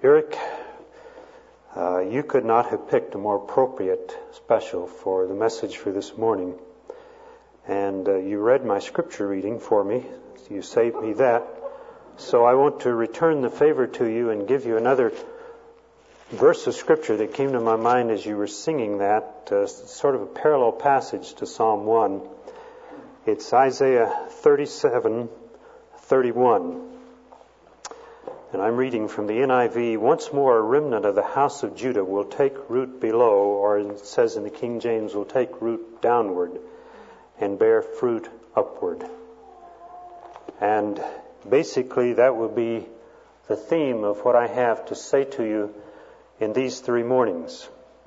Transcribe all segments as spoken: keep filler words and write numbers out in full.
Eric, uh, you could not have picked a more appropriate special for the message for this morning. And uh, you read my scripture reading for me. You saved me that. So I want to return the favor to you and give you another verse of scripture that came to my mind as you were singing that, uh, sort of a parallel passage to Psalm one. It's Isaiah thirty-seven thirty-one. And I'm reading from the N I V. Once more a remnant of the house of Judah will take root below, or it says in the King James, will take root downward and bear fruit upward. And basically that will be the theme of what I have to say to you in these three mornings.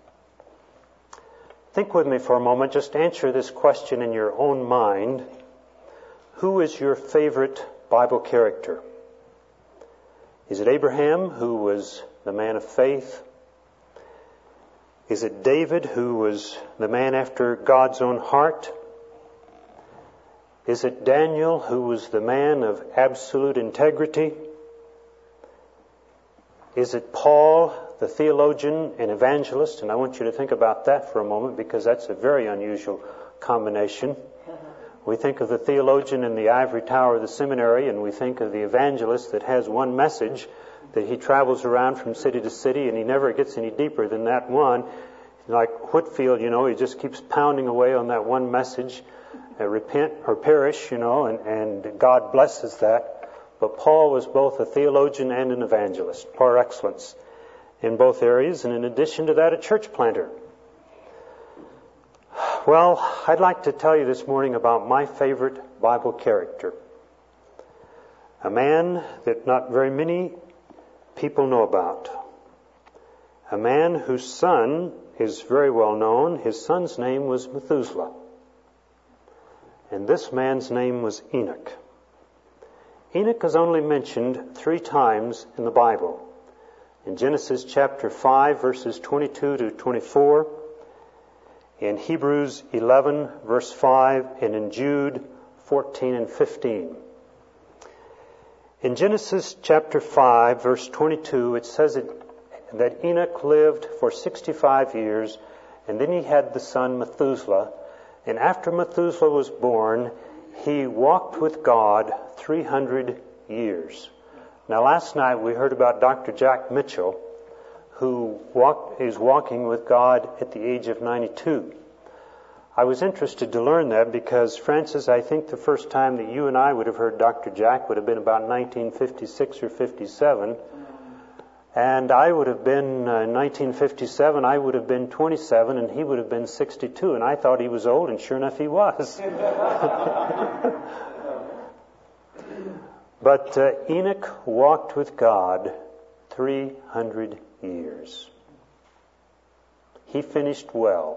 Think with me for a moment. Just answer this question in your own mind. Who is your favorite Bible character? Is it Abraham, who was the man of faith? Is it David, who was the man after God's own heart? Is it Daniel, who was the man of absolute integrity? Is it Paul, the theologian and evangelist? And I want you to think about that for a moment, because that's a very unusual combination. We think of the theologian in the ivory tower of the seminary, and we think of the evangelist that has one message, that he travels around from city to city, and he never gets any deeper than that one. Like Whitfield, you know, he just keeps pounding away on that one message, uh, repent or perish, you know, and, and God blesses that. But Paul was both a theologian and an evangelist, par excellence in both areas, and in addition to that, a church planter. Well, I'd like to tell you this morning about my favorite Bible character. A man that not very many people know about. A man whose son is very well known. His son's name was Methuselah. And this man's name was Enoch. Enoch is only mentioned three times in the Bible. In Genesis chapter five, verses twenty-two to twenty-four. In Hebrews eleven, verse five, and in Jude fourteen and fifteen. In Genesis chapter five, verse twenty-two, it says it, that Enoch lived for sixty-five years, and then he had the son Methuselah. And after Methuselah was born, he walked with God three hundred years. Now, last night we heard about Doctor Jack Mitchell, who walked, is walking with God at the age of ninety-two. I was interested to learn that because, Francis, I think the first time that you and I would have heard Doctor Jack would have been about nineteen fifty-six or fifty-seven. And I would have been, uh, in nineteen fifty-seven, I would have been twenty-seven and he would have been sixty-two. And I thought he was old, and sure enough he was. But uh, Enoch walked with God three hundred years. He finished well.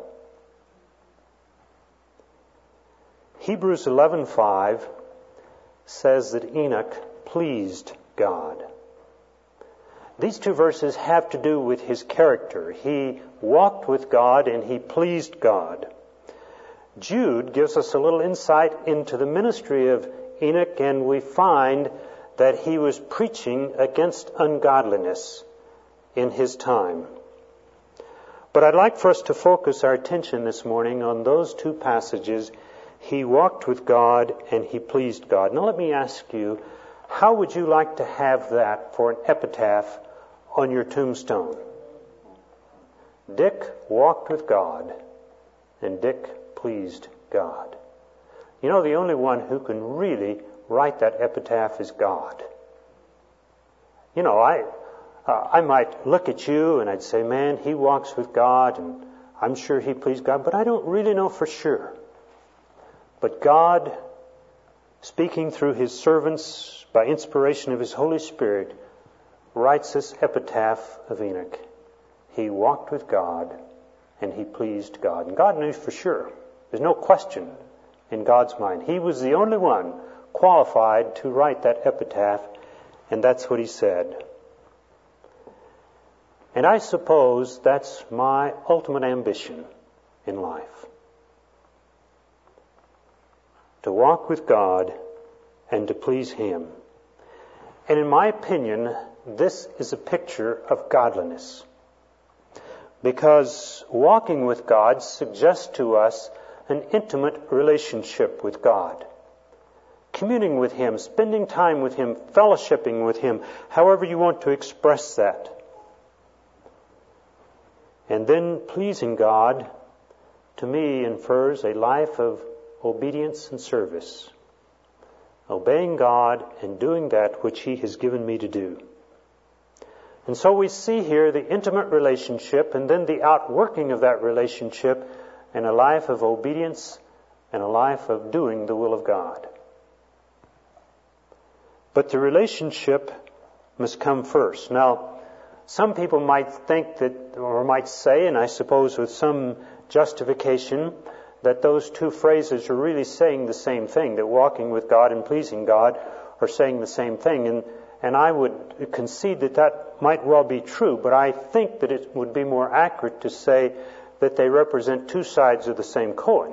Hebrews eleven five says that Enoch pleased God. These two verses have to do with his character. He walked with God and he pleased God. Jude gives us a little insight into the ministry of Enoch, and we find that he was preaching against ungodliness in his time. But I'd like for us to focus our attention this morning on those two passages. He walked with God and he pleased God. Now let me ask you, how would you like to have that for an epitaph on your tombstone? Dick walked with God and Dick pleased God. You know, the only one who can really write that epitaph is God. You know, I uh, I might look at you and I'd say, man, he walks with God and I'm sure he pleased God, but I don't really know for sure. But God, speaking through his servants by inspiration of his Holy Spirit, writes this epitaph of Enoch. He walked with God and he pleased God. And God knew for sure. There's no question in God's mind. He was the only one qualified to write that epitaph, and that's what he said. And I suppose that's my ultimate ambition in life. To walk with God and to please him. And in my opinion, this is a picture of godliness. Because walking with God suggests to us an intimate relationship with God. Communing with Him, spending time with Him, fellowshipping with Him, however you want to express that. And then pleasing God, to me, infers a life of obedience and service. Obeying God and doing that which He has given me to do. And so we see here the intimate relationship and then the outworking of that relationship in a life of obedience and a life of doing the will of God. But the relationship must come first. Now, some people might think that, or might say, and I suppose with some justification, that those two phrases are really saying the same thing, that walking with God and pleasing God are saying the same thing. And, and I would concede that that might well be true, but I think that it would be more accurate to say that they represent two sides of the same coin.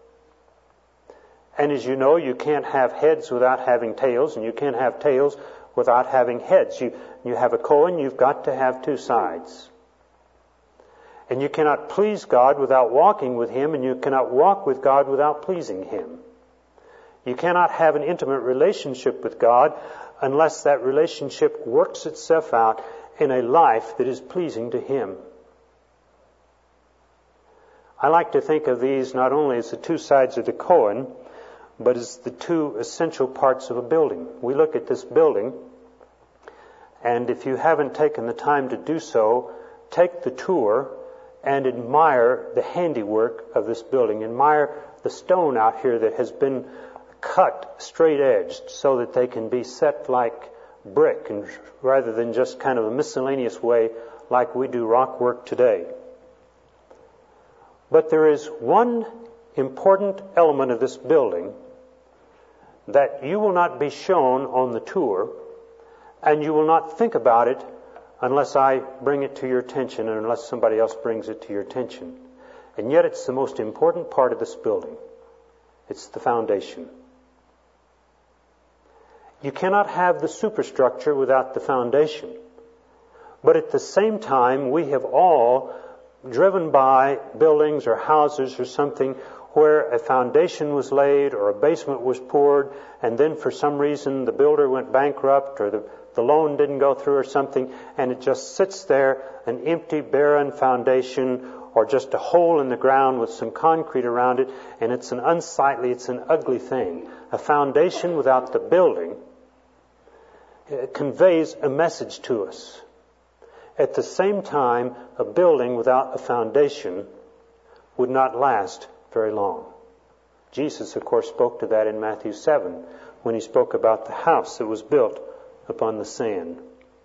And as you know, you can't have heads without having tails, and you can't have tails without having heads. You, you have a coin, you've got to have two sides. And you cannot please God without walking with Him, and you cannot walk with God without pleasing Him. You cannot have an intimate relationship with God unless that relationship works itself out in a life that is pleasing to Him. I like to think of these not only as the two sides of the coin, but as the two essential parts of a building. We look at this building, and if you haven't taken the time to do so, take the tour and admire the handiwork of this building. Admire the stone out here that has been cut straight-edged so that they can be set like brick, and rather than just kind of a miscellaneous way like we do rock work today. But there is one important element of this building that you will not be shown on the tour, and you will not think about it unless I bring it to your attention and unless somebody else brings it to your attention. And yet it's the most important part of this building. It's the foundation. You cannot have the superstructure without the foundation. But at the same time, we have all driven by buildings or houses or something where a foundation was laid or a basement was poured, and then for some reason the builder went bankrupt or the, the loan didn't go through or something, and it just sits there, an empty, barren foundation, or just a hole in the ground with some concrete around it, and it's an unsightly, it's an ugly thing. A foundation without the building conveys a message to us. At the same time, a building without a foundation would not last very long. Jesus, of course, spoke to that in Matthew seven when He spoke about the house that was built upon the sand.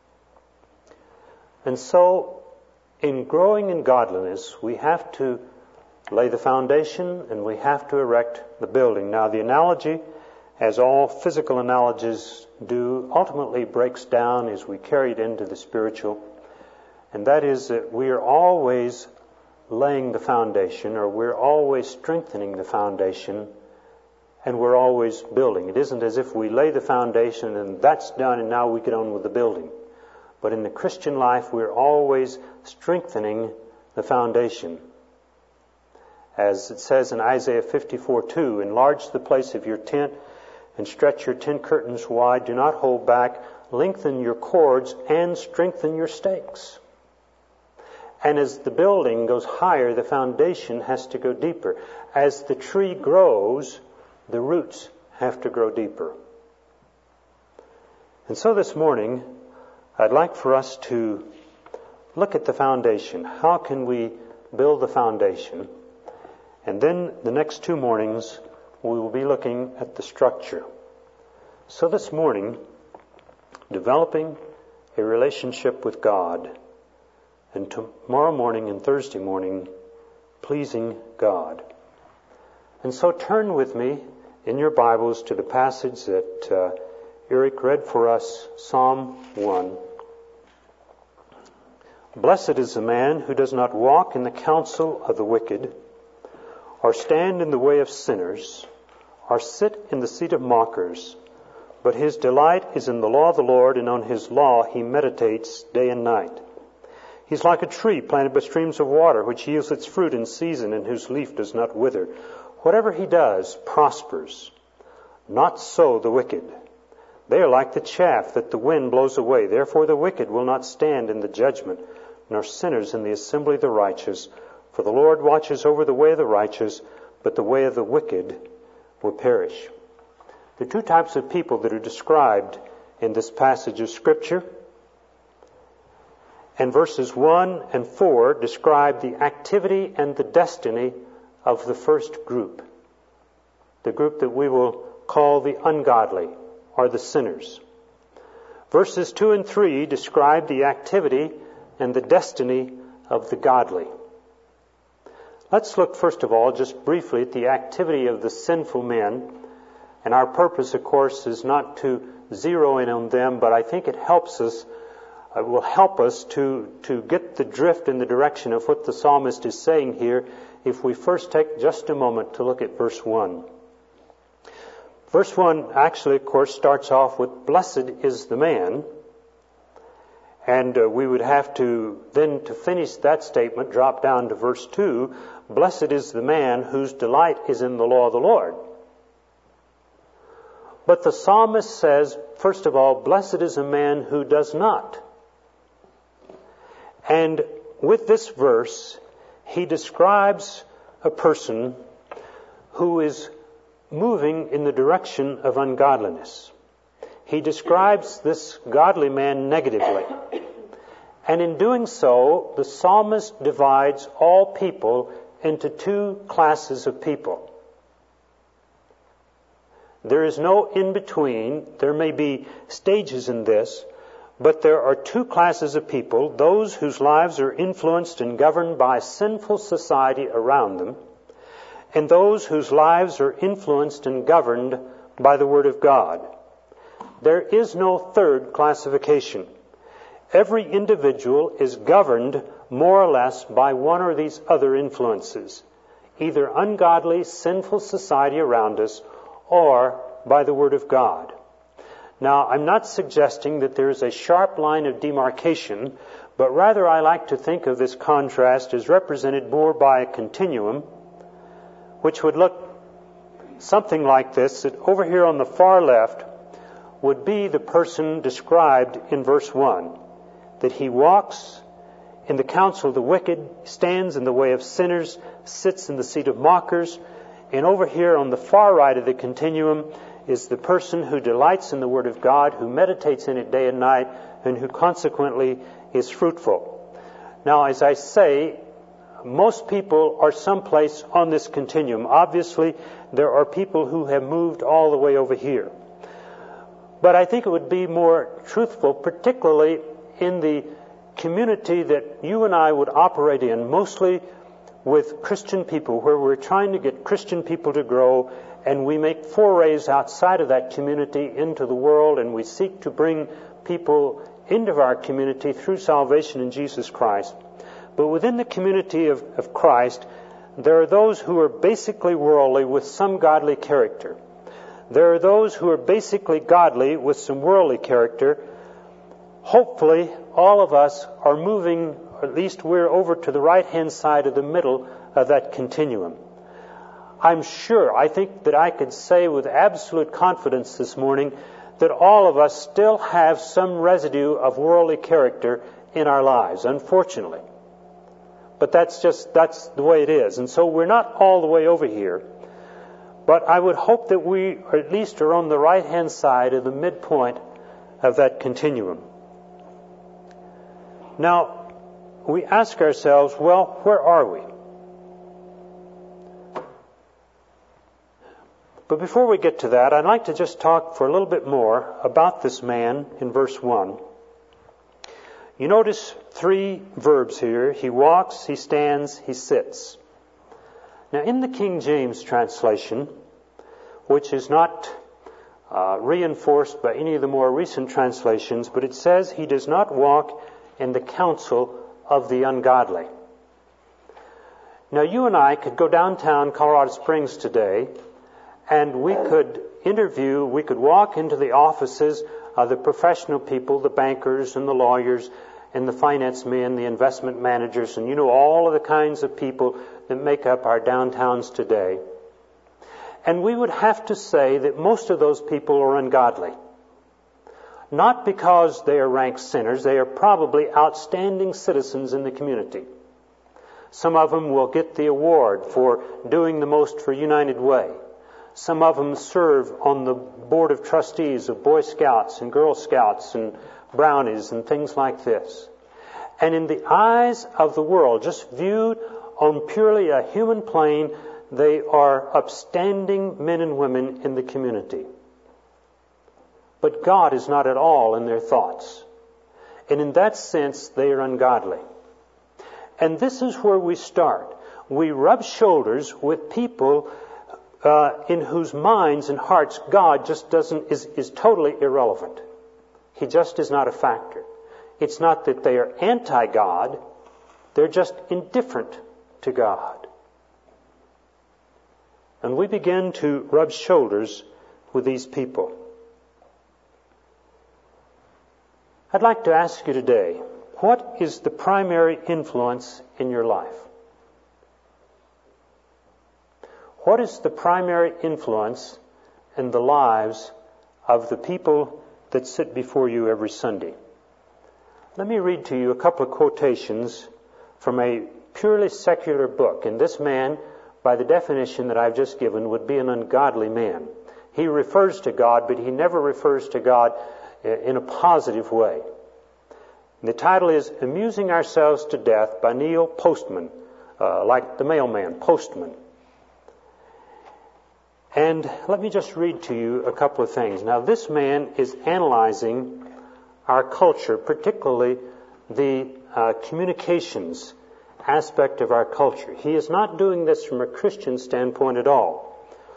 And so, in growing in godliness, we have to lay the foundation and we have to erect the building. Now, the analogy, as all physical analogies do, ultimately breaks down as we carry it into the spiritual. And that is that we are always laying the foundation, or we're always strengthening the foundation, and we're always building. It isn't as if we lay the foundation and that's done and now we get on with the building. But in the Christian life, we're always strengthening the foundation. As it says in Isaiah fifty-four two, enlarge the place of your tent and stretch your tent curtains wide. Do not hold back. Lengthen your cords and strengthen your stakes. And as the building goes higher, the foundation has to go deeper. As the tree grows, the roots have to grow deeper. And so this morning, I'd like for us to look at the foundation. How can we build the foundation? And then the next two mornings, we will be looking at the structure. So this morning, developing a relationship with God. And tomorrow morning and Thursday morning, pleasing God. And so turn with me in your Bibles to the passage that uh, Eric read for us, Psalm one. Blessed is the man who does not walk in the counsel of the wicked, or stand in the way of sinners, or sit in the seat of mockers, but his delight is in the law of the Lord, and on his law he meditates day and night. He's like a tree planted by streams of water, which yields its fruit in season, and whose leaf does not wither. Whatever he does prospers. Not so the wicked. They are like the chaff that the wind blows away. Therefore the wicked will not stand in the judgment, nor sinners in the assembly of the righteous. For the Lord watches over the way of the righteous, but the way of the wicked will perish. There are two types of people that are described in this passage of Scripture. And verses one and four describe the activity and the destiny of the first group. The group that we will call the ungodly, or the sinners. Verses two and three describe the activity and the destiny of the godly. Let's look first of all just briefly at the activity of the sinful men. And our purpose, of course, is not to zero in on them, but I think it helps us, uh, will help us to, to get the drift in the direction of what the psalmist is saying here if we first take just a moment to look at verse one. Verse one actually, of course, starts off with, "Blessed is the man." And uh, we would have to then, to finish that statement, drop down to verse two, "Blessed is the man whose delight is in the law of the Lord." But the psalmist says, first of all, "Blessed is a man who does not." And with this verse, he describes a person who is moving in the direction of ungodliness. He describes this godly man negatively. And in doing so, the psalmist divides all people into two classes of people. There is no in-between. There may be stages in this, but there are two classes of people: those whose lives are influenced and governed by sinful society around them, and those whose lives are influenced and governed by the Word of God. There is no third classification. Every individual is governed more or less by one or these other influences, either ungodly, sinful society around us, or by the Word of God. Now, I'm not suggesting that there is a sharp line of demarcation, but rather I like to think of this contrast as represented more by a continuum, which would look something like this, that over here on the far left would be the person described in verse one, that he walks in the counsel of the wicked, stands in the way of sinners, sits in the seat of mockers, and over here on the far right of the continuum is the person who delights in the Word of God, who meditates in it day and night, and who consequently is fruitful. Now, as I say, most people are someplace on this continuum. Obviously, there are people who have moved all the way over here. But I think it would be more truthful, particularly in the community that you and I would operate in, mostly with Christian people, where we're trying to get Christian people to grow, and we make forays outside of that community into the world, and we seek to bring people into our community through salvation in Jesus Christ. But within the community of, of Christ, there are those who are basically worldly with some godly character. There are those who are basically godly with some worldly character. Hopefully, all of us are moving, or at least we're over to the right-hand side of the middle of that continuum. I'm sure, I think that I could say with absolute confidence this morning that all of us still have some residue of worldly character in our lives, unfortunately. But that's just, that's the way it is. And so we're not all the way over here. But I would hope that we or at least are on the right-hand side of the midpoint of that continuum. Now, we ask ourselves, well, where are we? But before we get to that, I'd like to just talk for a little bit more about this man in verse one. You notice three verbs here. He walks, he stands, he sits. Now, in the King James translation, which is not uh, reinforced by any of the more recent translations, but it says he does not walk in the counsel of the ungodly. Now, you and I could go downtown Colorado Springs today, and we could interview, we could walk into the offices of the professional people, the bankers and the lawyers and the finance men, the investment managers, and you know all of the kinds of people that make up our downtowns today. And we would have to say that most of those people are ungodly. Not because they are rank sinners, they are probably outstanding citizens in the community. Some of them will get the award for doing the most for United Way. Some of them serve on the board of trustees of Boy Scouts and Girl Scouts and Brownies and things like this. And in the eyes of the world, just viewed on purely a human plane, they are upstanding men and women in the community. But God is not at all in their thoughts. And in that sense, they are ungodly. And this is where we start. We rub shoulders with people uh, in whose minds and hearts God just doesn't is, is totally irrelevant. He just is not a factor. It's not that they are anti-God. They're just indifferent to God. And we begin to rub shoulders with these people. I'd like to ask you today, what is the primary influence in your life? What is the primary influence in the lives of the people that sit before you every Sunday? Let me read to you a couple of quotations from a purely secular book. And this man, by the definition that I've just given, would be an ungodly man. He refers to God, but he never refers to God in a positive way. The title is Amusing Ourselves to Death by Neil Postman, uh, like the mailman, Postman. And let me just read to you a couple of things. Now, this man is analyzing our culture, particularly the uh, communications aspect of our culture. He is not doing this from a Christian standpoint at all.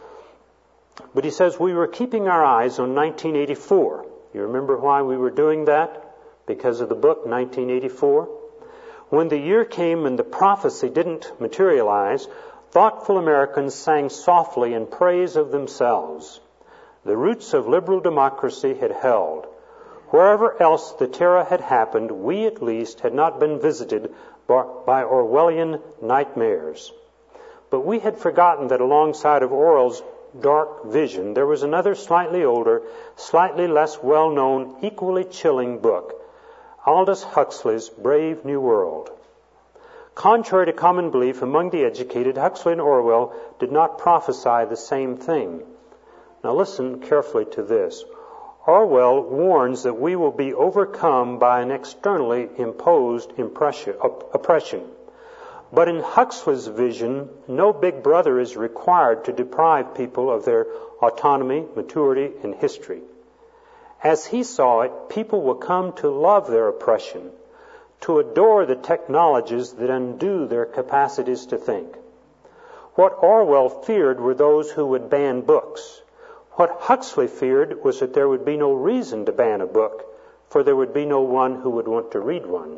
But he says we were keeping our eyes on nineteen eighty-four. You remember why we were doing that? Because of the book nineteen eighty-four. When the year came and the prophecy didn't materialize, thoughtful Americans sang softly in praise of themselves. The roots of liberal democracy had held. Wherever else the terror had happened, we at least had not been visited by Orwellian nightmares. But we had forgotten that alongside of Orwell's dark vision, there was another slightly older, slightly less well-known, equally chilling book, Aldous Huxley's Brave New World. Contrary to common belief among the educated, Huxley and Orwell did not prophesy the same thing. Now listen carefully to this. Orwell warns that we will be overcome by an externally imposed oppression. But in Huxley's vision, no big brother is required to deprive people of their autonomy, maturity, and history. As he saw it, people will come to love their oppression, to adore the technologies that undo their capacities to think. What Orwell feared were those who would ban books. What Huxley feared was that there would be no reason to ban a book, for there would be no one who would want to read one.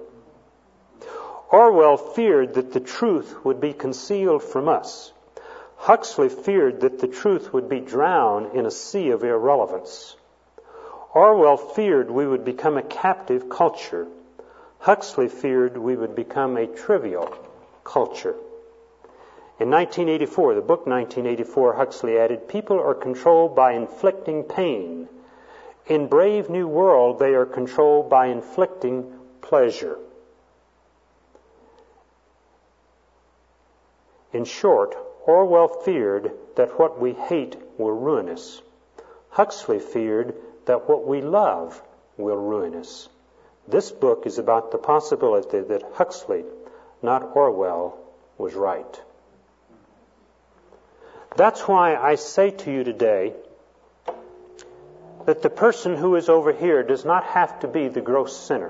Orwell feared that the truth would be concealed from us. Huxley feared that the truth would be drowned in a sea of irrelevance. Orwell feared we would become a captive culture. Huxley feared we would become a trivial culture. In nineteen eighty-four, the book nineteen eighty-four, Huxley added, people are controlled by inflicting pain. In Brave New World, they are controlled by inflicting pleasure. In short, Orwell feared that what we hate will ruin us. Huxley feared that what we love will ruin us. This book is about the possibility that Huxley, not Orwell, was right. That's why I say to you today that the person who is over here does not have to be the gross sinner.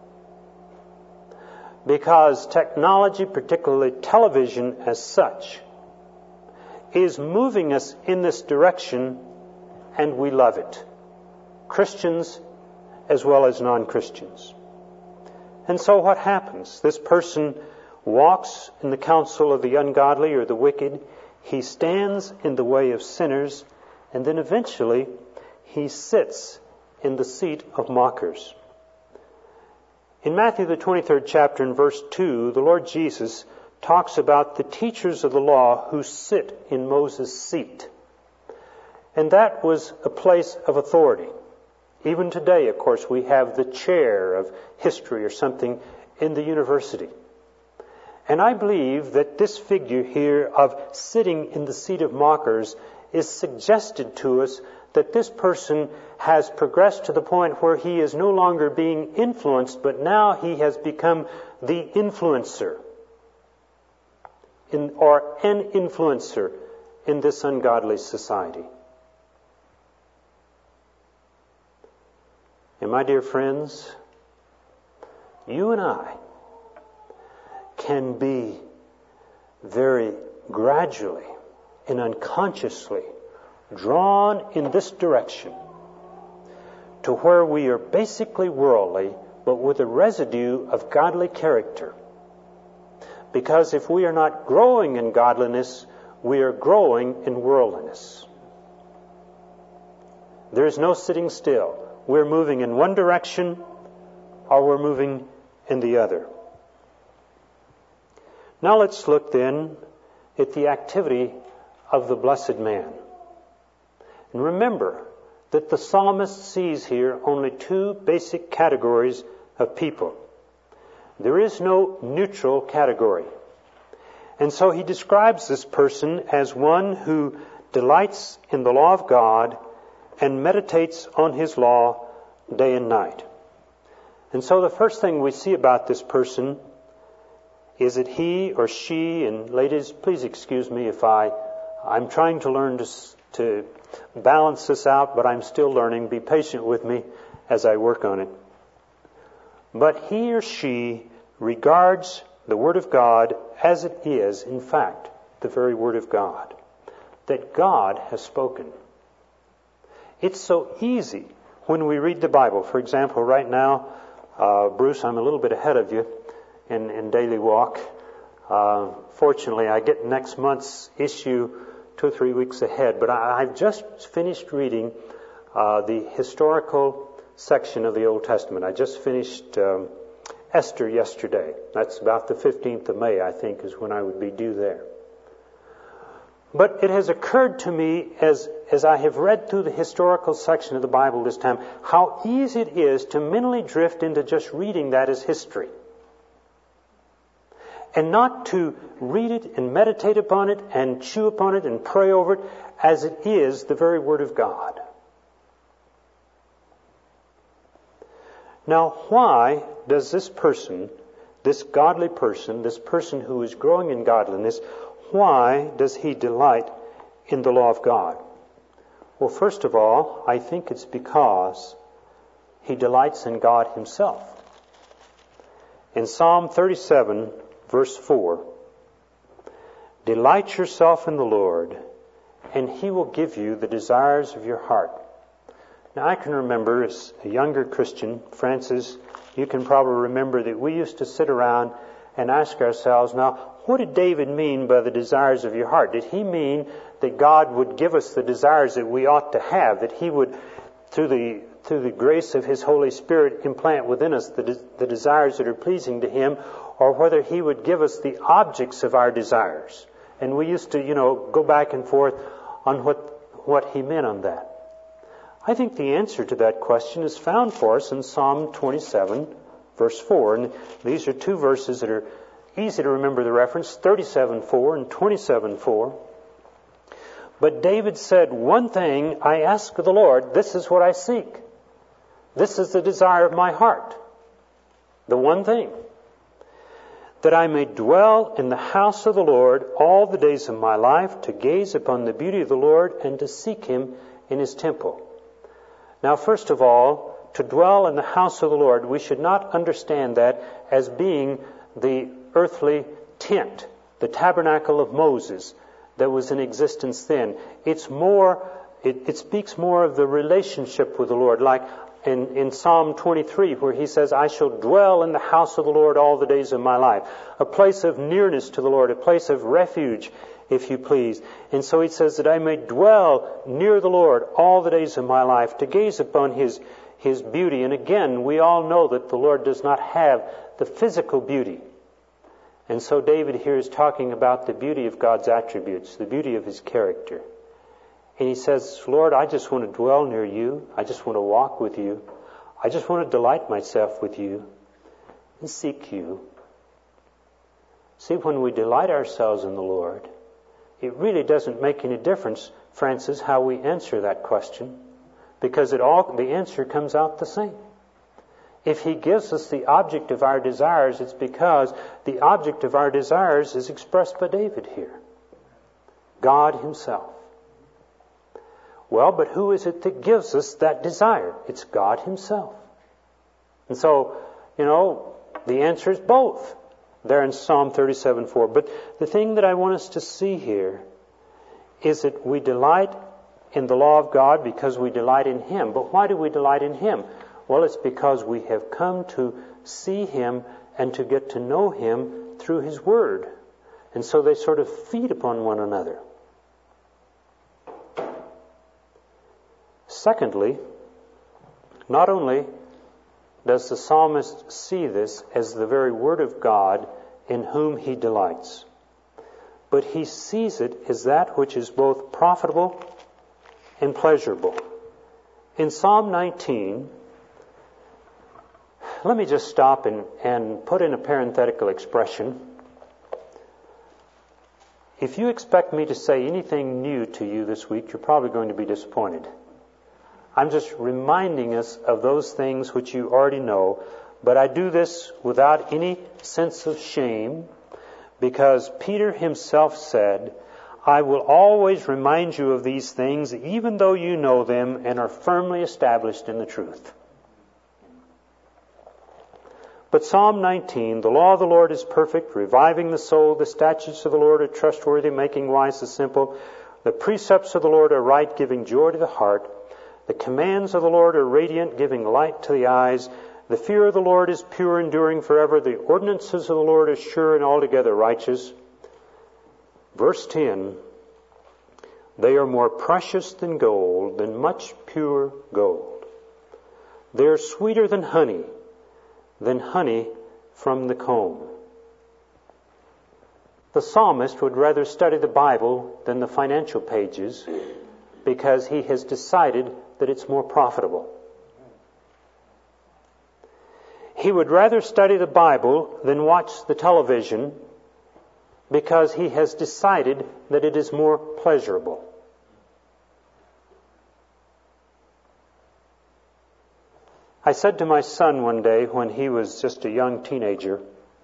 Because technology, particularly television as such, is moving us in this direction, and we love it. Christians as well as non-Christians. And so what happens? This person walks in the counsel of the ungodly or the wicked. He stands in the way of sinners, And then eventually he sits in the seat of mockers. In Matthew the twenty-third chapter in verse two, the Lord Jesus talks about the teachers of the law who sit in Moses' seat. And that was a place of authority. Even today, of course, we have the chair of history or something in the university. And I believe that this figure here of sitting in the seat of mockers is suggested to us that this person has progressed to the point where he is no longer being influenced, but now he has become the influencer, in, or an influencer in this ungodly society. And my dear friends, you and I can be very gradually and unconsciously drawn in this direction to where we are basically worldly, but with a residue of godly character. Because if we are not growing in godliness, we are growing in worldliness. There is no sitting still. We're moving in one direction or we're moving in the other. Now let's look then at the activity of the blessed man. And remember that the psalmist sees here only two basic categories of people. There is no neutral category. And so he describes this person as one who delights in the law of God and meditates on his law day and night. And so the first thing we see about this person is that he or she, and ladies, please excuse me if I, I'm trying to learn to, to balance this out, but I'm still learning. Be patient with me as I work on it. But he or she regards the Word of God as it is, in fact, the very Word of God, that God has spoken. It's so easy when we read the Bible. For example, right now, uh, Bruce, I'm a little bit ahead of you in, in Daily Walk. Uh, fortunately, I get next month's issue two or three weeks ahead, but I, I've just finished reading uh, the historical section of the Old Testament. I just finished um, Esther yesterday. That's about the fifteenth of May, I think, is when I would be due there. But it has occurred to me as, as I have read through the historical section of the Bible this time, how easy it is to mentally drift into just reading that as history. And not to read it and meditate upon it and chew upon it and pray over it as it is the very Word of God. Now, why does this person, this godly person, this person who is growing in godliness, why does he delight in the law of God? Well, first of all, I think it's because he delights in God himself. In Psalm thirty-seven, verse four, delight yourself in the Lord, and he will give you the desires of your heart. Now, I can remember as a younger Christian, Francis, you can probably remember that we used to sit around and ask ourselves, now, what did David mean by the desires of your heart? Did he mean that God would give us the desires that we ought to have, that he would, through the through the grace of his Holy Spirit, implant within us the, de- the desires that are pleasing to him, or whether he would give us the objects of our desires? And we used to, you know, go back and forth on what what he meant on that. I think the answer to that question is found for us in Psalm twenty-seven, verse four. And these are two verses that are easy to remember the reference, thirty-seven four and twenty-seven four. But David said, one thing I ask of the Lord, this is what I seek. This is the desire of my heart. The one thing. That I may dwell in the house of the Lord all the days of my life, to gaze upon the beauty of the Lord and to seek him in his temple. Now, first of all, to dwell in the house of the Lord, we should not understand that as being the earthly tent, the tabernacle of Moses that was in existence then. It's more, it, it speaks more of the relationship with the Lord, like in, in Psalm twenty-three, where he says, I shall dwell in the house of the Lord all the days of my life. A place of nearness to the Lord, a place of refuge, if you please. And so he says that I may dwell near the Lord all the days of my life, to gaze upon his, his beauty. And again, we all know that the Lord does not have the physical beauty. And so David here is talking about the beauty of God's attributes, the beauty of his character. And he says, Lord, I just want to dwell near you. I just want to walk with you. I just want to delight myself with you and seek you. See, when we delight ourselves in the Lord, it really doesn't make any difference, Francis, how we answer that question, because it all the answer comes out the same. If he gives us the object of our desires, it's because the object of our desires is expressed by David here. God himself. Well, but who is it that gives us that desire? It's God himself. And so, you know, the answer is both. There in Psalm thirty-seven four. But the thing that I want us to see here is that we delight in the law of God because we delight in him. But why do we delight in him? Well, it's because we have come to see him and to get to know him through his word. And so they sort of feed upon one another. Secondly, not only does the psalmist see this as the very word of God in whom he delights, but he sees it as that which is both profitable and pleasurable. In Psalm nineteen, let me just stop and, and put in a parenthetical expression. If you expect me to say anything new to you this week, you're probably going to be disappointed. I'm just reminding us of those things which you already know, but I do this without any sense of shame, because Peter himself said, I will always remind you of these things, even though you know them and are firmly established in the truth. But Psalm nineteen, the law of the Lord is perfect, reviving the soul. The statutes of the Lord are trustworthy, making wise the simple. The precepts of the Lord are right, giving joy to the heart. The commands of the Lord are radiant, giving light to the eyes. The fear of the Lord is pure, enduring forever. The ordinances of the Lord are sure and altogether righteous. Verse ten, they are more precious than gold, than much pure gold. They are sweeter than honey, than honey from the comb. The psalmist would rather study the Bible than the financial pages because he has decided that it's more profitable. He would rather study the Bible than watch the television because he has decided that it is more pleasurable. I said to my son one day when he was just a young teenager,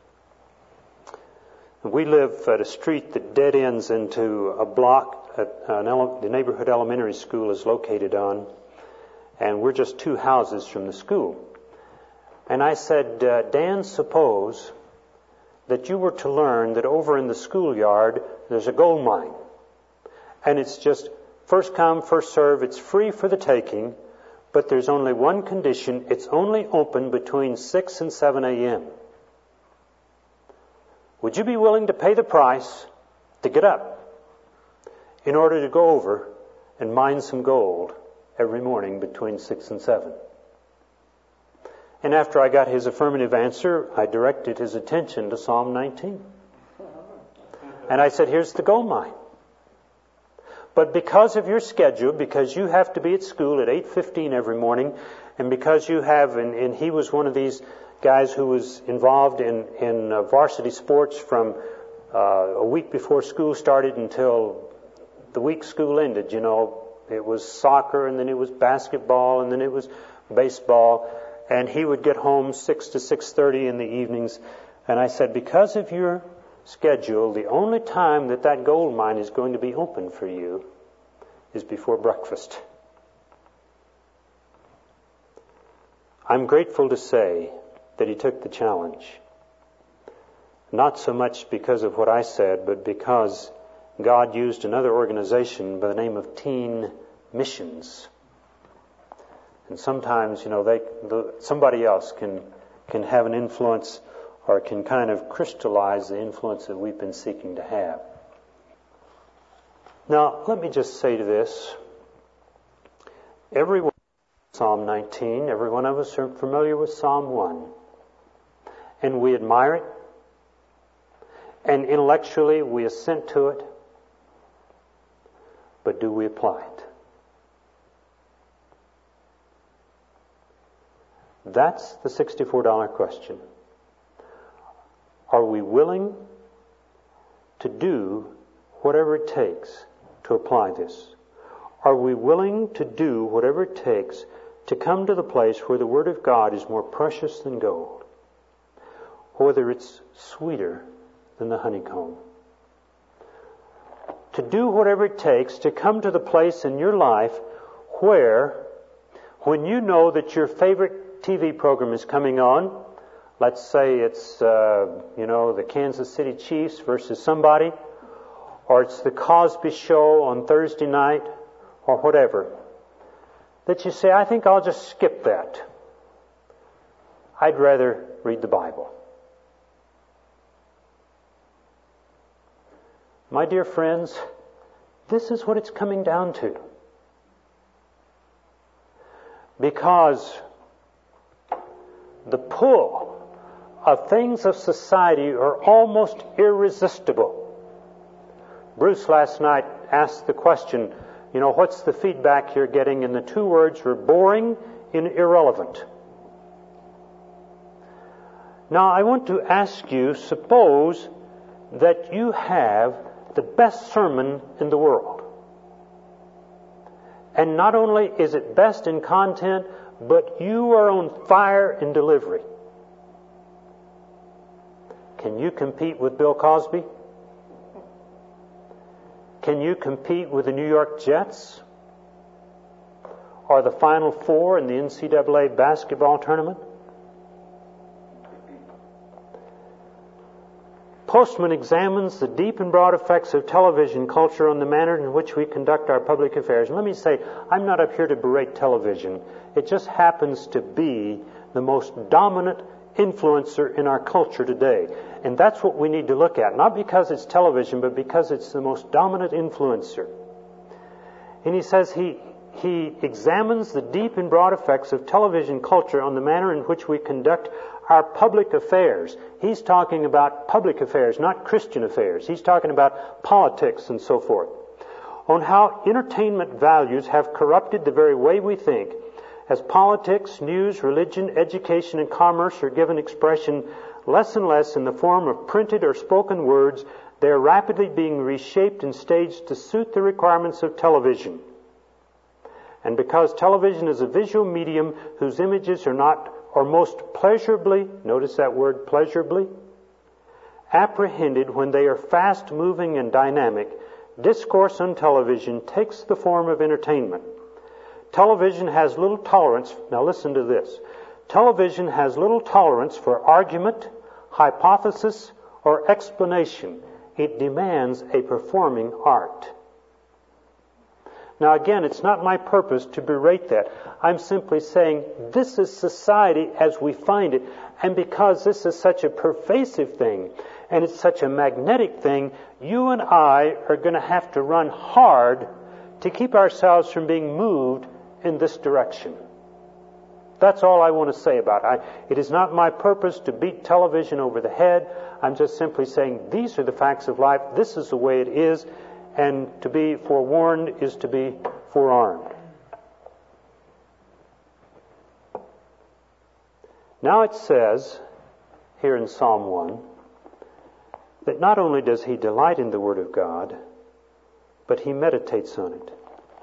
we live at a street that dead ends into a block that an ele- the neighborhood elementary school is located on, and we're just two houses from the school. And I said, uh, Dan, suppose that you were to learn that over in the schoolyard there's a gold mine, and it's just first come, first serve, it's free for the taking, but there's only one condition, it's only open between six and seven a.m. Would you be willing to pay the price to get up in order to go over and mine some gold every morning between six and seven? And after I got his affirmative answer, I directed his attention to Psalm nineteen. And I said, here's the gold mine. But because of your schedule, because you have to be at school at eight fifteen every morning, and because you have, and, and he was one of these guys who was involved in, in uh, varsity sports from uh, a week before school started until the week school ended, you know. It was soccer, and then it was basketball, and then it was baseball. And he would get home six to six thirty in the evenings. And I said, because of your schedule, the only time that that gold mine is going to be open for you is before breakfast. I'm grateful to say that he took the challenge. Not so much because of what I said, but because God used another organization by the name of Teen Missions And sometimes, you know, they the, somebody else can can have an influence or can kind of crystallize the influence that we've been seeking to have. Now, let me just say to this. Everyone, Psalm nineteen, every one of us are familiar with Psalm one. And we admire it. And intellectually we assent to it. But do we apply it? That's the sixty-four dollars question. Are we willing to do whatever it takes to apply this? Are we willing to do whatever it takes to come to the place where the Word of God is more precious than gold? Whether it's sweeter than the honeycomb. To do whatever it takes to come to the place in your life where, when you know that your favorite T V program is coming on, let's say it's, uh, you know, the Kansas City Chiefs versus somebody, or it's the Cosby Show on Thursday night, or whatever, that you say, I think I'll just skip that. I'd rather read the Bible. My dear friends, this is what it's coming down to. Because the pull of things of society are almost irresistible. Bruce last night asked the question, you know, what's the feedback you're getting? And the two words were boring and irrelevant. Now, I want to ask you, suppose that you have the best sermon in the world. And not only is it best in content, but you are on fire in delivery. Can you compete with Bill Cosby? Can you compete with the New York Jets? Or the Final Four in the N C double A basketball tournament? Postman examines the deep and broad effects of television culture on the manner in which we conduct our public affairs. And let me say, I'm not up here to berate television. It just happens to be the most dominant influencer in our culture today. And that's what we need to look at. Not because it's television, but because it's the most dominant influencer. And he says he, he examines the deep and broad effects of television culture on the manner in which we conduct our public affairs. He's talking about public affairs, not Christian affairs. He's talking about politics and so forth. On how entertainment values have corrupted the very way we think. As politics, news, religion, education, and commerce are given expression less and less in the form of printed or spoken words, they are rapidly being reshaped and staged to suit the requirements of television. And because television is a visual medium whose images are not, or most pleasurably, notice that word, pleasurably, apprehended when they are fast-moving and dynamic, discourse on television takes the form of entertainment. Television has little tolerance, now listen to this, television has little tolerance for argument, hypothesis, or explanation. It demands a performing art. Now again, it's not my purpose to berate that. I'm simply saying this is society as we find it, and because this is such a pervasive thing, and it's such a magnetic thing, you and I are going to have to run hard to keep ourselves from being moved in this direction. That's all I want to say about it. I, it is not my purpose to beat television over the head. I'm just simply saying these are the facts of life. This is the way it is. And to be forewarned is to be forearmed. Now it says here in Psalm one that not only does he delight in the Word of God, but he meditates on it.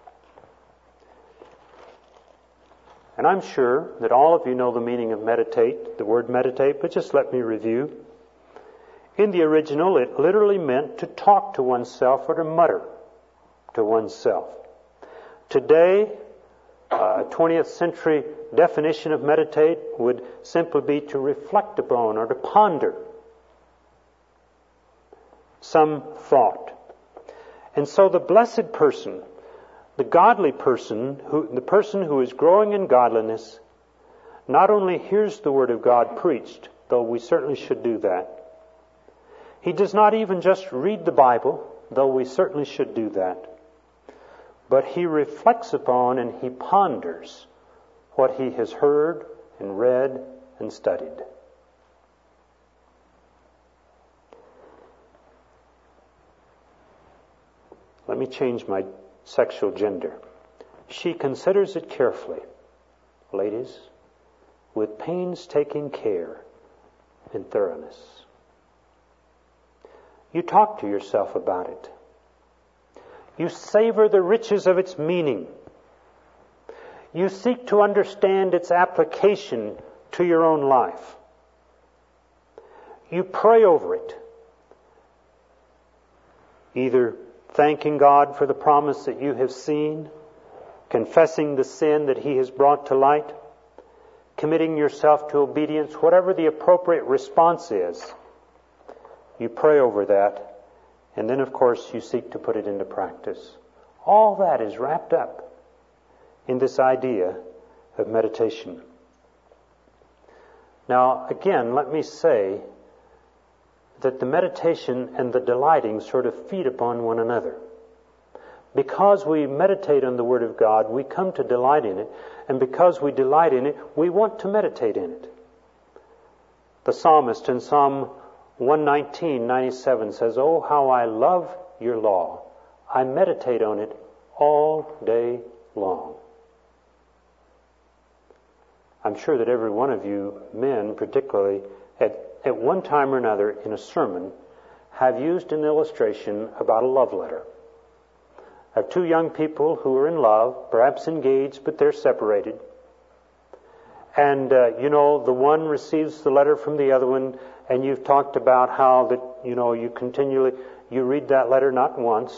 And I'm sure that all of you know the meaning of meditate, the word meditate, but just let me review. In the original, it literally meant to talk to oneself or to mutter to oneself. Today, a twentieth century definition of meditate would simply be to reflect upon or to ponder some thought. And so the blessed person The godly person, who, the person who is growing in godliness, not only hears the Word of God preached, though we certainly should do that. He does not even just read the Bible, though we certainly should do that. But he reflects upon and he ponders what he has heard and read and studied. Let me change my sexual gender. She considers it carefully, ladies, with painstaking care and thoroughness. You talk to yourself about it. You savor the riches of its meaning. You seek to understand its application to your own life. You pray over it, either thanking God for the promise that you have seen, confessing the sin that He has brought to light, committing yourself to obedience, whatever the appropriate response is. You pray over that, and then, of course, you seek to put it into practice. All that is wrapped up in this idea of meditation. Now, again, let me say that the meditation and the delighting sort of feed upon one another. Because we meditate on the Word of God, we come to delight in it, and because we delight in it, we want to meditate in it. The psalmist in Psalm one nineteen, ninety-seven says, "Oh, how I love your law. I meditate on it all day long." I'm sure that every one of you men, particularly, at, at one time or another in a sermon, have used an illustration about a love letter. Of two young people who are in love, perhaps engaged, but they're separated. And, uh, you know, the one receives the letter from the other one, and you've talked about how that, you know, you continually, you read that letter not once.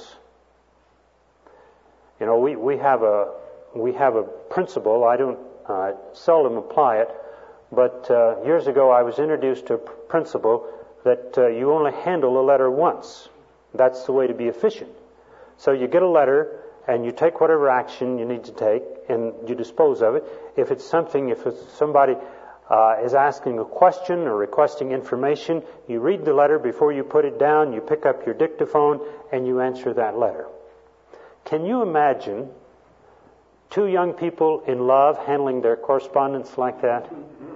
You know, we, we have a, we have a principle, I don't, uh, seldom apply it, but, uh, years ago I was introduced to a principle that, uh, you only handle a letter once. That's the way to be efficient. So you get a letter, and you take whatever action you need to take, and you dispose of it. If it's something, if it's somebody uh, is asking a question or requesting information, you read the letter before you put it down, you pick up your dictaphone, and you answer that letter. Can you imagine two young people in love handling their correspondence like that?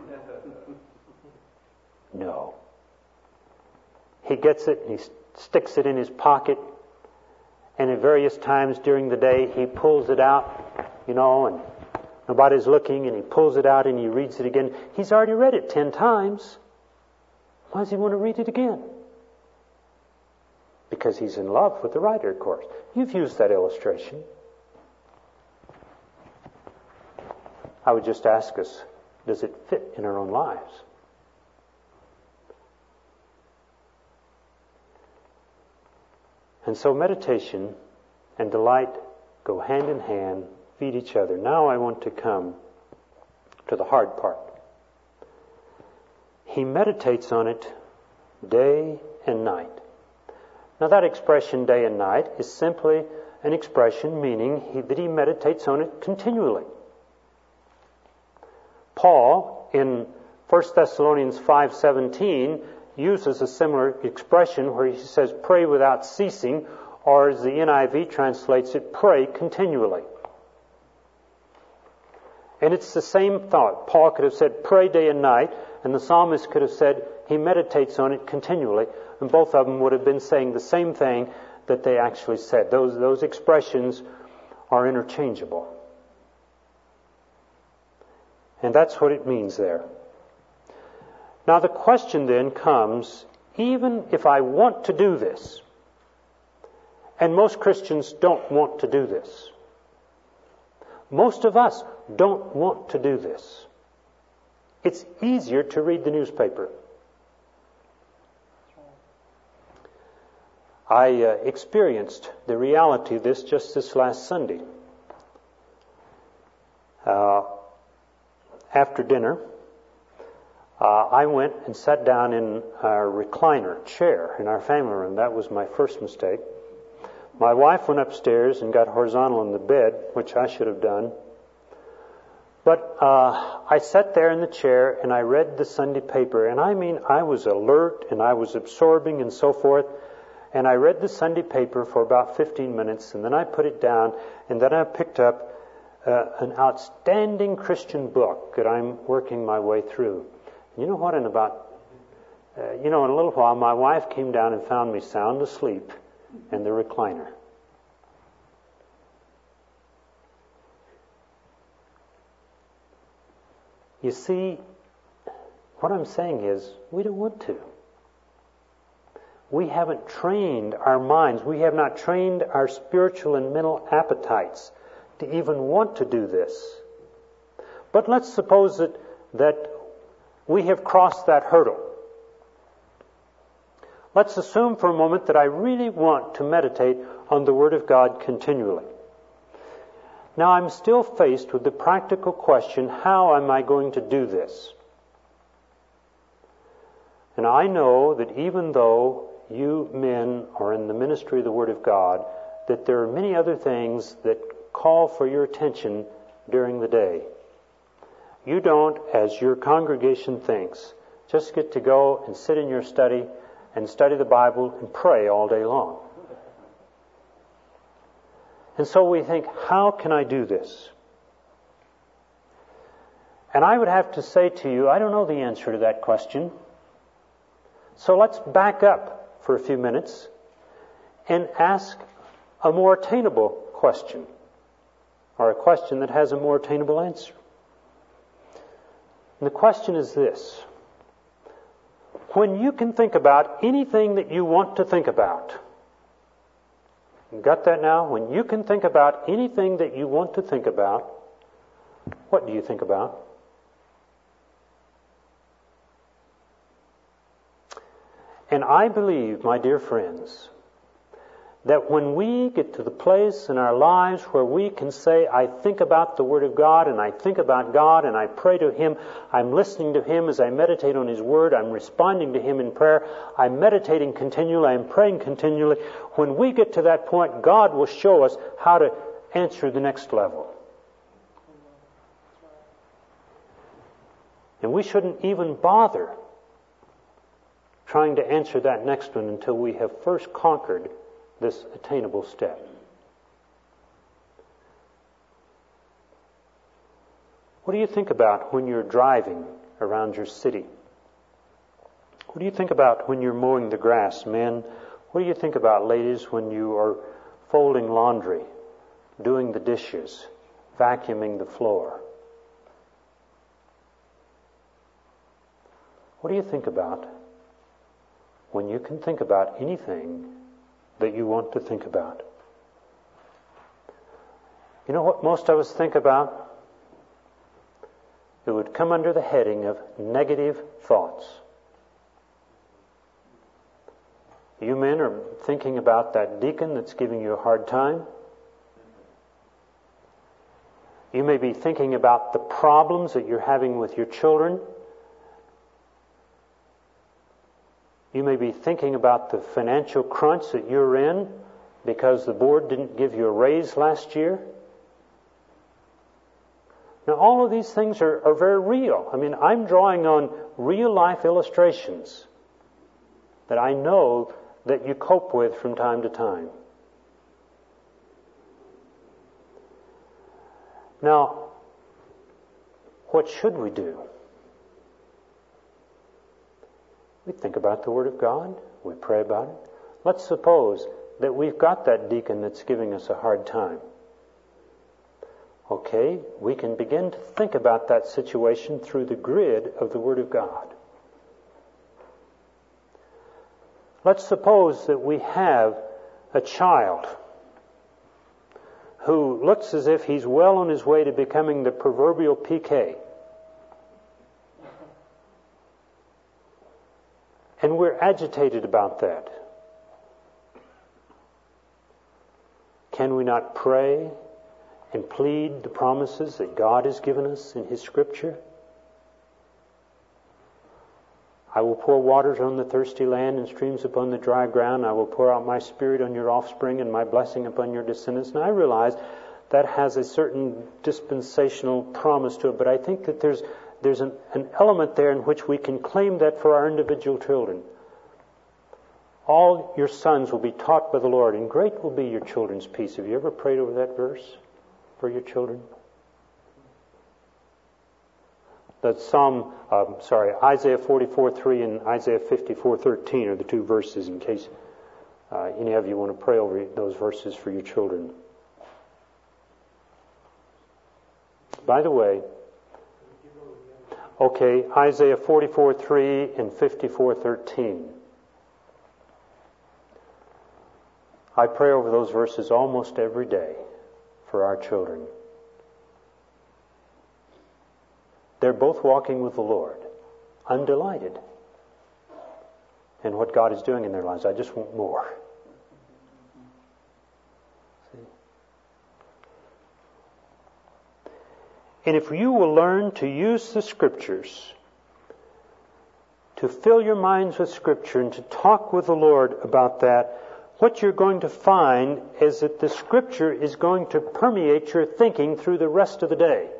No. He gets it, and he sticks it in his pocket, and at various times during the day, he pulls it out, you know, and nobody's looking, and he pulls it out and he reads it again. He's already read it ten times. Why does he want to read it again? Because he's in love with the writer, of course. You've used that illustration. I would just ask us, does it fit in our own lives? And so meditation and delight go hand in hand, feed each other. Now I want to come to the hard part. He meditates on it day and night. Now that expression, day and night, is simply an expression meaning he, that he meditates on it continually. Paul, in First Thessalonians five seventeen, uses a similar expression where he says, pray without ceasing, or as the N I V translates it, pray continually. And it's the same thought. Paul could have said, pray day and night, and the psalmist could have said, he meditates on it continually, and both of them would have been saying the same thing that they actually said. Those, those expressions are interchangeable. And that's what it means there. Now the question then comes, even if I want to do this, and most Christians don't want to do this. Most of us don't want to do this. It's easier to read the newspaper. I uh, experienced the reality of this just this last Sunday. Uh, after dinner, Uh, I went and sat down in our recliner chair in our family room. That was my first mistake. My wife went upstairs and got horizontal in the bed, which I should have done. But uh, I sat there in the chair and I read the Sunday paper. And I mean, I was alert and I was absorbing and so forth. And I read the Sunday paper for about fifteen minutes, and then I put it down, and then I picked up uh, an outstanding Christian book that I'm working my way through. And you know what? In about, uh, you know, in a little while, my wife came down and found me sound asleep in the recliner. You see, what I'm saying is, we don't want to. We haven't trained our minds. We have not trained our spiritual and mental appetites to even want to do this. But let's suppose that, that we have crossed that hurdle. Let's assume for a moment that I really want to meditate on the Word of God continually. Now I'm still faced with the practical question, how am I going to do this? And I know that even though you men are in the ministry of the Word of God, that there are many other things that call for your attention during the day. You don't, as your congregation thinks, just get to go and sit in your study and study the Bible and pray all day long. And so we think, how can I do this? And I would have to say to you, I don't know the answer to that question. So let's back up for a few minutes and ask a more attainable question, or a question that has a more attainable answer. And the question is this: when you can think about anything that you want to think about, you got that now? When you can think about anything that you want to think about, what do you think about? And I believe, my dear friends, that when we get to the place in our lives where we can say, I think about the Word of God, and I think about God, and I pray to Him, I'm listening to Him as I meditate on His Word, I'm responding to Him in prayer, I'm meditating continually, I'm praying continually. When we get to that point, God will show us how to answer the next level. And we shouldn't even bother trying to answer that next one until we have first conquered this attainable step. What do you think about when you're driving around your city? What do you think about when you're mowing the grass, men? What do you think about, ladies, when you are folding laundry, doing the dishes, vacuuming the floor? What do you think about when you can think about anything that you want to think about? You know what most of us think about? It would come under the heading of negative thoughts. You men are thinking about that deacon that's giving you a hard time. You may be thinking about the problems that you're having with your children. You may be thinking about the financial crunch that you're in because the board didn't give you a raise last year. Now, all of these things are, are very real. I mean, I'm drawing on real-life illustrations that I know that you cope with from time to time. Now, what should we do? We think about the Word of God. We pray about it. Let's suppose that we've got that deacon that's giving us a hard time. Okay, we can begin to think about that situation through the grid of the Word of God. Let's suppose that we have a child who looks as if he's well on his way to becoming the proverbial P K. And we're agitated about that. Can we not pray and plead the promises that God has given us in His Scripture? I will pour waters on the thirsty land and streams upon the dry ground. I will pour out my Spirit on your offspring and my blessing upon your descendants. And I realize that has a certain dispensational promise to it, but I think that there's there's an, an element there in which we can claim that for our individual children. All your sons will be taught by the Lord, and great will be your children's peace. Have you ever prayed over that verse for your children? That Psalm, um, sorry, Isaiah forty-four three and Isaiah fifty-four thirteen are the two verses in case uh, any of you want to pray over those verses for your children. By the way, okay, Isaiah forty-four three and fifty-four thirteen. I pray over those verses almost every day for our children. They're both walking with the Lord. I'm delighted in what God is doing in their lives. I just want more. See? And if you will learn to use the Scriptures, to fill your minds with Scripture and to talk with the Lord about that, what you're going to find is that the Scripture is going to permeate your thinking through the rest of the day.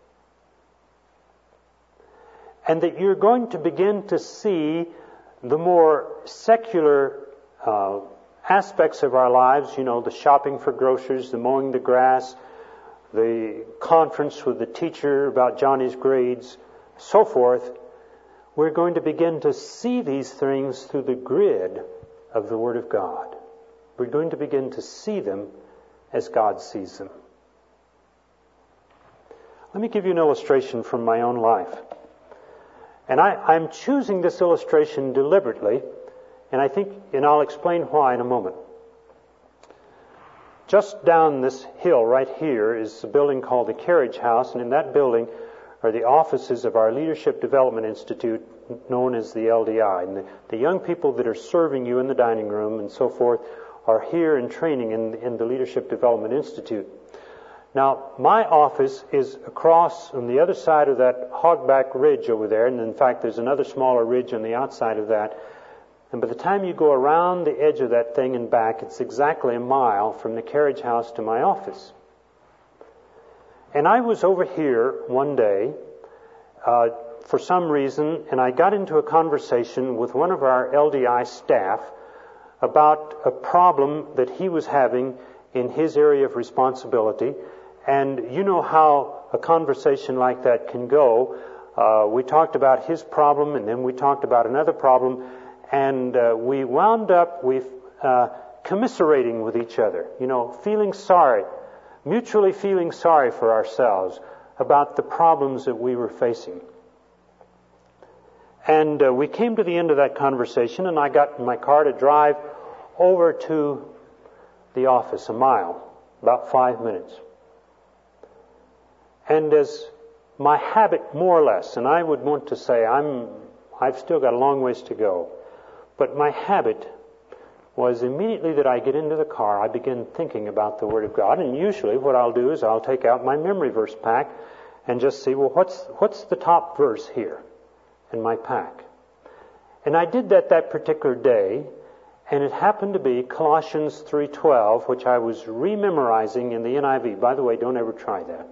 And that you're going to begin to see the more secular uh, aspects of our lives, you know, the shopping for groceries, the mowing the grass, the conference with the teacher about Johnny's grades, so forth. We're going to begin to see these things through the grid of the Word of God. We're going to begin to see them as God sees them. Let me give you an illustration from my own life. And I, I'm choosing this illustration deliberately, and I think, and I'll explain why in a moment. Just down this hill right here is a building called the Carriage House, and in that building are the offices of our Leadership Development Institute, known as the L D I. And the, the young people that are serving you in the dining room and so forth are here in training in, in the Leadership Development Institute. Now, my office is across on the other side of that hogback ridge over there, and in fact there's another smaller ridge on the outside of that. And by the time you go around the edge of that thing and back, it's exactly a mile from the Carriage House to my office. And I was over here one day uh, for some reason, and I got into a conversation with one of our L D I staff about a problem that he was having in his area of responsibility. And you know how a conversation like that can go. Uh, we talked about his problem, and then we talked about another problem, and uh, we wound up with uh, commiserating with each other, you know, feeling sorry, mutually feeling sorry for ourselves about the problems that we were facing. And uh, we came to the end of that conversation, and I got in my car to drive over to the office, a mile, about five minutes. And as my habit, more or less, and I would want to say I'm, I've still got a long ways to go, but my habit was immediately that I get into the car, I begin thinking about the Word of God, and usually what I'll do is I'll take out my memory verse pack and just see, well, what's what's the top verse here in my pack? And I did that that particular day, and it happened to be Colossians three twelve, which I was rememorizing in the N I V. By the way, don't ever try that.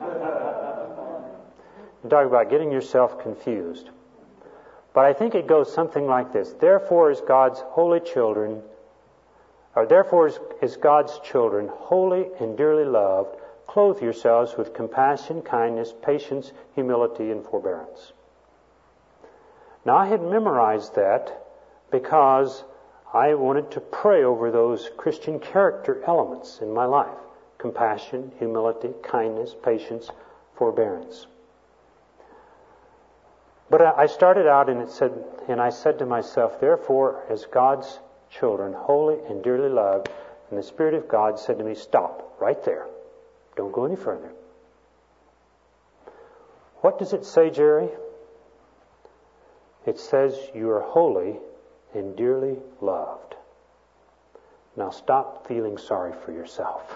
Talk about getting yourself confused. But I think it goes something like this. Therefore is God's holy children, or therefore is, is God's children, holy and dearly loved, clothe yourselves with compassion, kindness, patience, humility, and forbearance. Now I had memorized that because I wanted to pray over those Christian character elements in my life. Compassion, humility, kindness, patience, forbearance. But I started out and it said, and I said to myself, therefore, as God's children, holy and dearly loved, and the Spirit of God said to me, stop, right there. Don't go any further. What does it say, Jerry? It says you are holy and dearly loved. Now stop feeling sorry for yourself.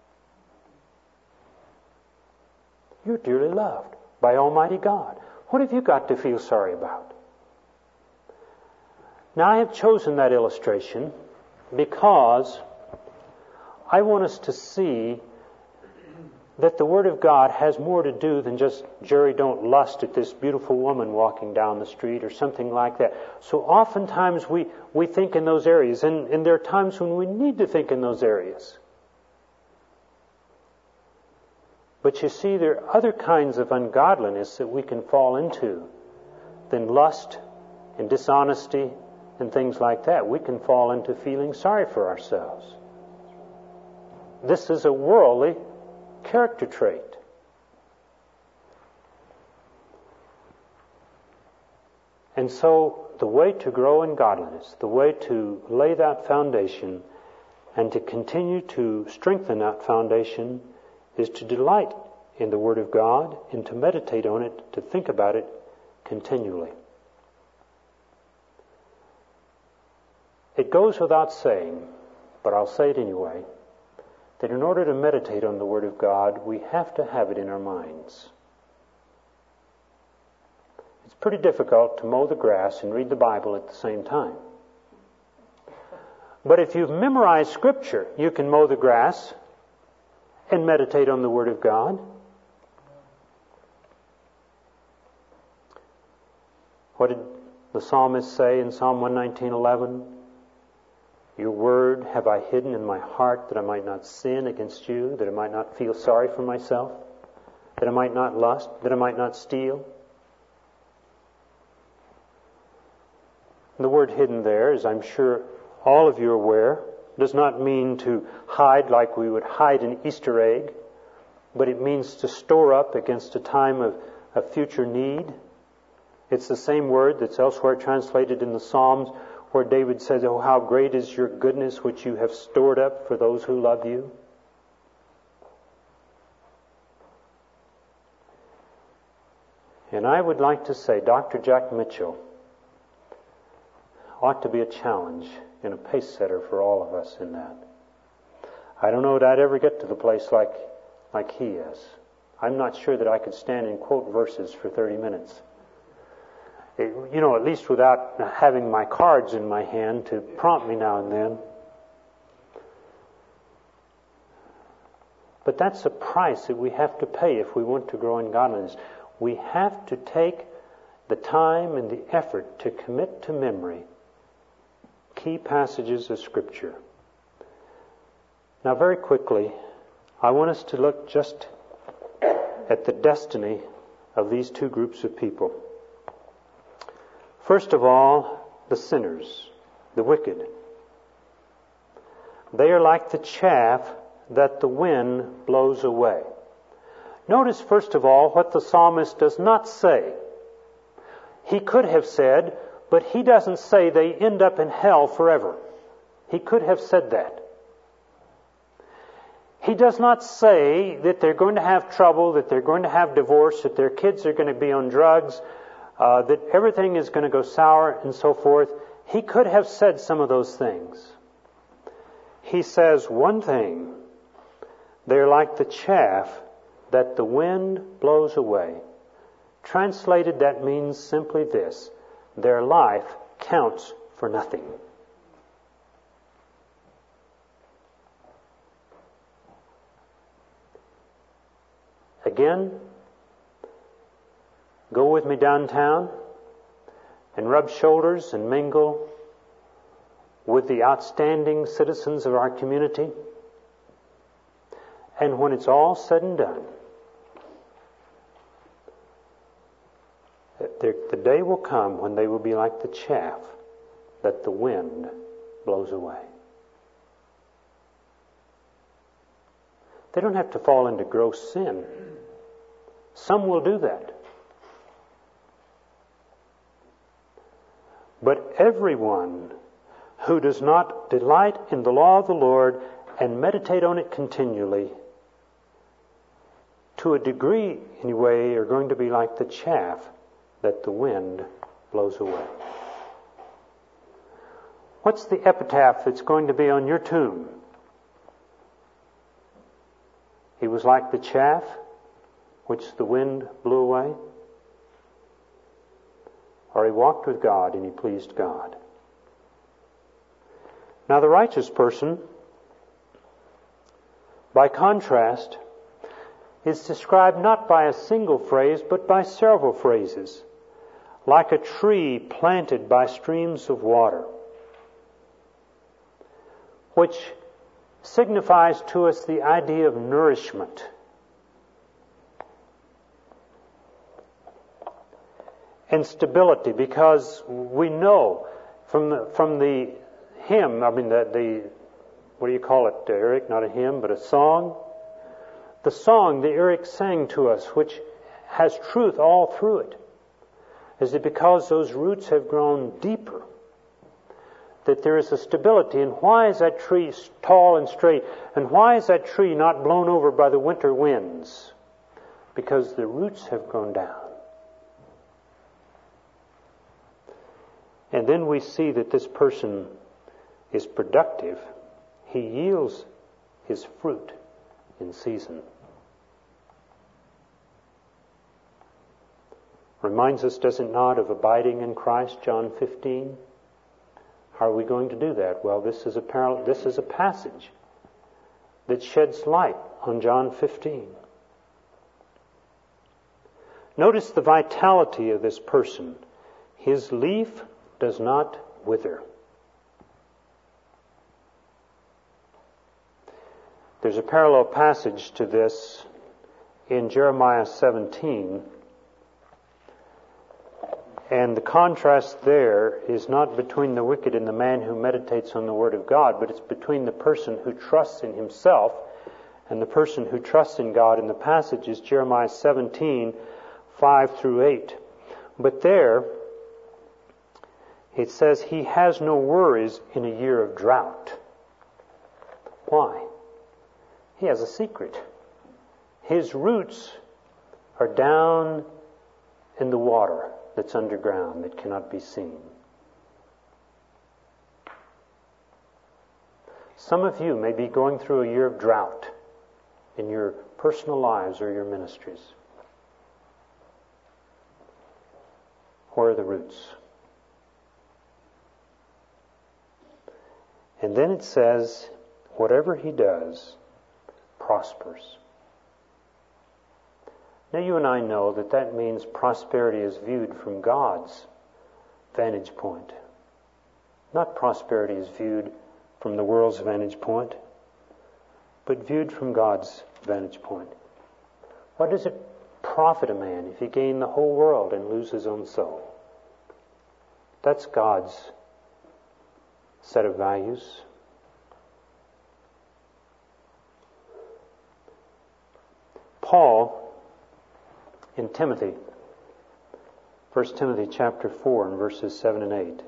You're dearly loved by Almighty God. What have you got to feel sorry about? Now, I have chosen that illustration because I want us to see that the Word of God has more to do than just, Jerry, don't lust at this beautiful woman walking down the street or something like that. So oftentimes we, we think in those areas, and, and there are times when we need to think in those areas. But you see, there are other kinds of ungodliness that we can fall into than lust and dishonesty and things like that. We can fall into feeling sorry for ourselves. This is a worldly character trait. And so the way to grow in godliness, the way to lay that foundation and to continue to strengthen that foundation is to delight in the Word of God and to meditate on it, to think about it continually. It goes without saying, but I'll say it anyway, that in order to meditate on the Word of God, we have to have it in our minds. It's pretty difficult to mow the grass and read the Bible at the same time. But if you've memorized Scripture, you can mow the grass and meditate on the Word of God. What did the psalmist say in Psalm one nineteen eleven? Your word have I hidden in my heart that I might not sin against you, that I might not feel sorry for myself, that I might not lust, that I might not steal. The word hidden there, as I'm sure all of you are aware, does not mean to hide like we would hide an Easter egg, but it means to store up against a time of, of future need. It's the same word that's elsewhere translated in the Psalms, where David says, oh, how great is your goodness which you have stored up for those who love you. And I would like to say, Doctor Jack Mitchell ought to be a challenge and a pace setter for all of us in that. I don't know that I'd ever get to the place like, like he is. I'm not sure that I could stand and quote verses for thirty minutes. It, you know, at least without having my cards in my hand to prompt me now and then. But that's a price that we have to pay if we want to grow in godliness. We have to take the time and the effort to commit to memory key passages of Scripture. Now, very quickly, I want us to look just at the destiny of these two groups of people. First of all, the sinners, the wicked. They are like the chaff that the wind blows away. Notice, first of all, what the psalmist does not say. He could have said, but he doesn't say they end up in hell forever. He could have said that. He does not say that they're going to have trouble, that they're going to have divorce, that their kids are going to be on drugs, Uh, that everything is going to go sour and so forth. He could have said some of those things. He says one thing, they're like the chaff that the wind blows away. Translated, that means simply this: their life counts for nothing. Again, go with me downtown and rub shoulders and mingle with the outstanding citizens of our community. And when it's all said and done, the, the day will come when they will be like the chaff that the wind blows away. They don't have to fall into gross sin. Some will do that. But everyone who does not delight in the law of the Lord and meditate on it continually, to a degree anyway, are going to be like the chaff that the wind blows away. What's the epitaph that's going to be on your tomb? He was like the chaff which the wind blew away. Or he walked with God and he pleased God. Now the righteous person, by contrast, is described not by a single phrase, but by several phrases, like a tree planted by streams of water, which signifies to us the idea of nourishment. And stability, because we know from the, from the hymn, I mean the, the, what do you call it, Eric? Not a hymn, but a song. The song that Eric sang to us, which has truth all through it, is that because those roots have grown deeper, that there is a stability. And why is that tree tall and straight? And why is that tree not blown over by the winter winds? Because the roots have grown down. And then we see that this person is productive. He yields his fruit in season. Reminds us, does it not, of abiding in Christ, John fifteen? How are we going to do that? Well, this is a parallel, this is a passage that sheds light on John fifteen. Notice the vitality of this person. His leaf does not wither. There's a parallel passage to this in Jeremiah seventeen. And the contrast there is not between the wicked and the man who meditates on the Word of God, but it's between the person who trusts in himself and the person who trusts in God. And the passage is Jeremiah seventeen, five through eight. But there, it says he has no worries in a year of drought. Why? He has a secret. His roots are down in the water that's underground, that cannot be seen. Some of you may be going through a year of drought in your personal lives or your ministries. Where are the roots? And then it says, whatever he does prospers. Now you and I know that that means prosperity is viewed from God's vantage point. Not prosperity is viewed from the world's vantage point, but viewed from God's vantage point. What does it profit a man if he gain the whole world and lose his own soul? That's God's set of values. Paul, in Timothy, First Timothy chapter four and verses seven and eight,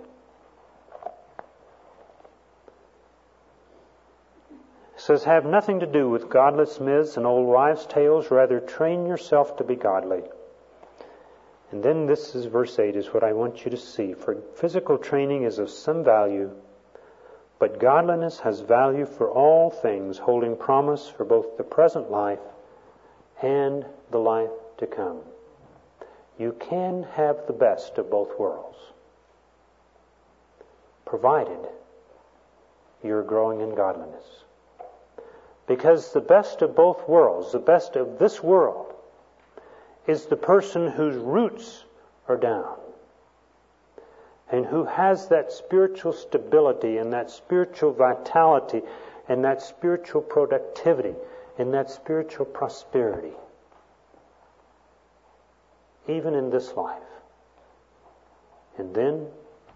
says, have nothing to do with godless myths and old wives' tales, rather train yourself to be godly. And then this is verse eight, is what I want you to see. For physical training is of some value, but godliness has value for all things, holding promise for both the present life and the life to come. You can have the best of both worlds, provided you're growing in godliness. Because the best of both worlds, the best of this world, is the person whose roots are down and who has that spiritual stability and that spiritual vitality and that spiritual productivity and that spiritual prosperity, even in this life. And then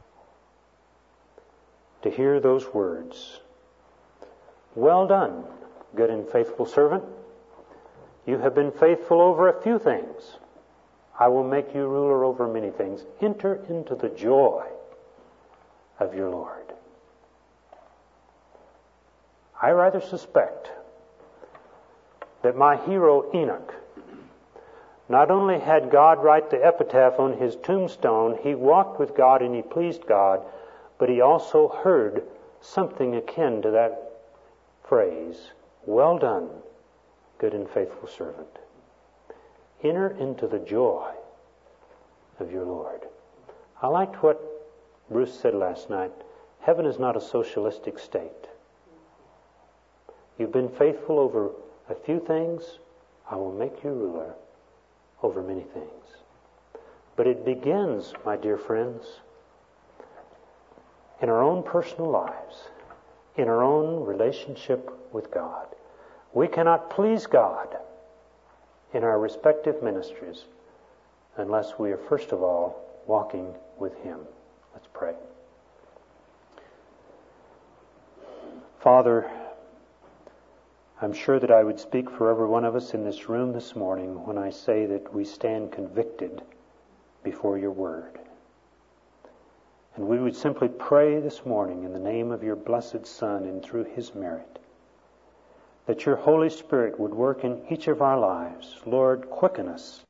to hear those words, well done, good and faithful servant. You have been faithful over a few things. I will make you ruler over many things. Enter into the joy of your Lord. I rather suspect that my hero Enoch not only had God write the epitaph on his tombstone, he walked with God and he pleased God, but he also heard something akin to that phrase, well done, good and faithful servant. Enter into the joy of your Lord. I liked what Bruce said last night. Heaven is not a socialistic state. You've been faithful over a few things, I will make you ruler over many things. But it begins, my dear friends, in our own personal lives, in our own relationship with God. We cannot please God in our respective ministries unless we are first of all walking with Him. Let's pray. Father, I'm sure that I would speak for every one of us in this room this morning when I say that we stand convicted before your word. And we would simply pray this morning in the name of your blessed Son and through his merit, that your Holy Spirit would work in each of our lives. Lord, quicken us